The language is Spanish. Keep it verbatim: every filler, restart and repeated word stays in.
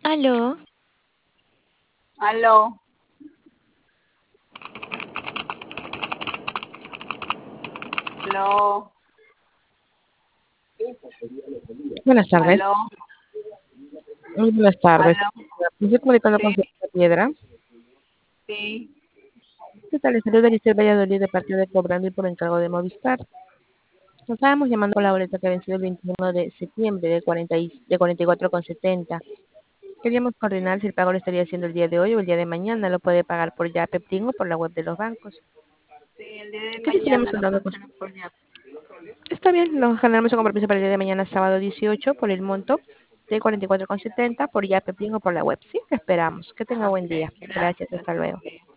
Aló, Aló, aló, Buenas tardes. aló, Muy buenas tardes. aló, Me estoy comunicando sí, con señora Piedra. sí, ¿Qué tal? Les saluda Giselle Valladolid de parte de Cobrando y por encargo de Movistar. Nos estábamos llamando por la boleta que ha vencido el veintiuno de septiembre de, cuarenta y, de cuarenta y cuatro con setenta. Queríamos coordinar si el pago lo estaría haciendo el día de hoy o el día de mañana. Lo puede pagar por Yape Pin o por la web de los bancos. sí, el día de ¿Qué si estaríamos mañana lo contando con? cancelo por ya. Está bien, lo generamos un compromiso para el día de mañana, sábado dieciocho, por el monto de cuarenta y cuatro con setenta por Yape Pin o por la web. Sí, te esperamos. Que tenga buen Ok, día. Gracias, gracias, hasta luego. sí.